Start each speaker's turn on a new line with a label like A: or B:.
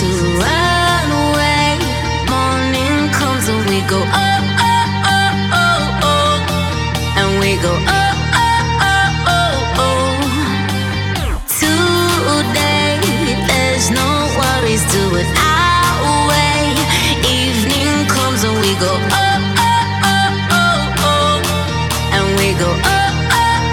A: to run away. Morning comes and we go up.